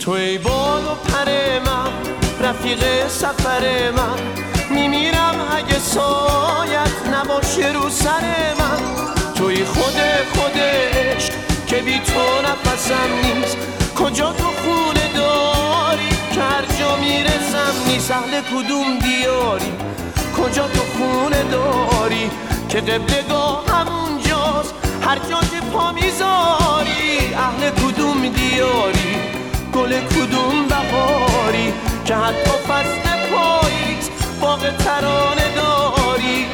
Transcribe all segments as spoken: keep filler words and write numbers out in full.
تو ای بال و پر من، رفیق سفر من، میمیرم اگه سایت نباشه رو سر من. توی خود خودش که بی تو نفسم نیست، کجا تو خونه داری که هر جا میرسم نیست. اهل کدوم دیاری، کجا تو خونه داری که قبلگاه همونجاست هر جا که پا میذاری. اهل کدوم دیاری، گل کدوم بهاری که حتی فصل پاییز باغ ترانه داری.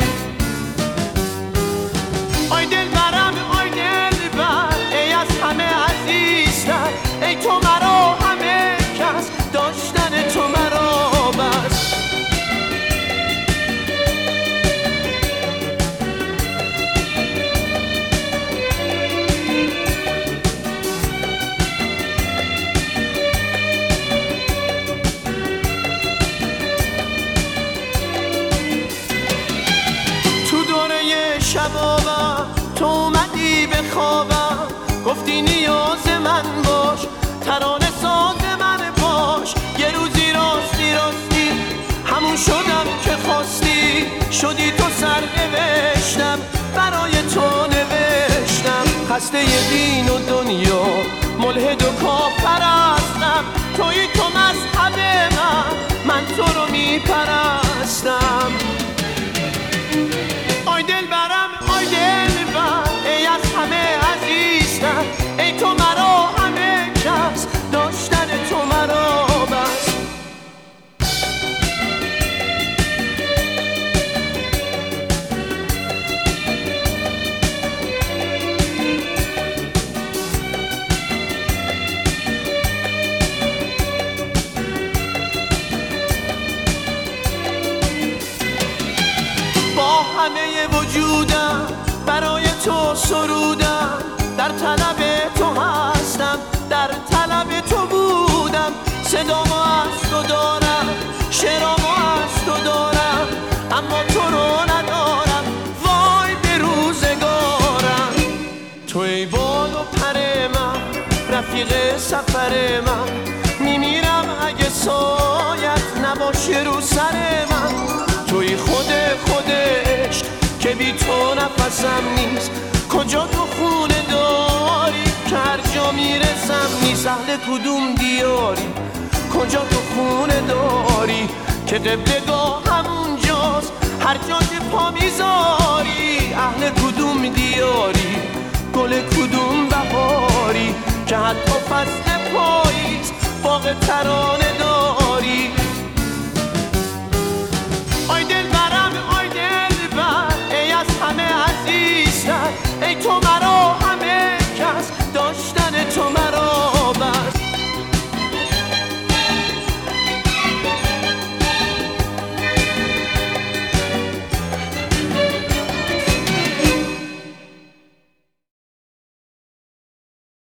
آی دل برم، آی دل بر، ای از همه عزیزتر، ای تو مرا همه کس، داشتن تو مرا بس. شبابم تو اومدی به خوابم، گفتی نیاز من باش، ترانه ساز من باش. یه روزی راستی راستی همون شدم که خواستی، شدی تو سر نوشتم برای تو نوشتم. خسته دین و دنیا، ملحد و کافر هستم، توی تو مذهب من، من تو رو میپرستم. آی دل برم، آی دل بر، ای از همه عزیزتر، ای تو مرا همه کس، داشتن تو مرا بس. با همه وجودم برای تو سرودم، در طلب تو هستم، در طلب تو بودم. صدامو از تو دارم، شعرامو از تو دارم، اما تو رو ندارم، وای به روزگارم. تو ای بال و پر من، رفیق سفر من، میمیرم اگه سایت نباشه رو سر من. توی خود خودش که بی تو نفسم نیست، کجا تو خونه داری که هر جا میرسم نیست. اهل کدوم دیاری، کجا تو خونه داری که قبلگاه همونجاست هر جا که پا میذاری. اهل کدوم دیاری، گل کدوم بهاری که حتی فصل پاییز باغ ترانه داری.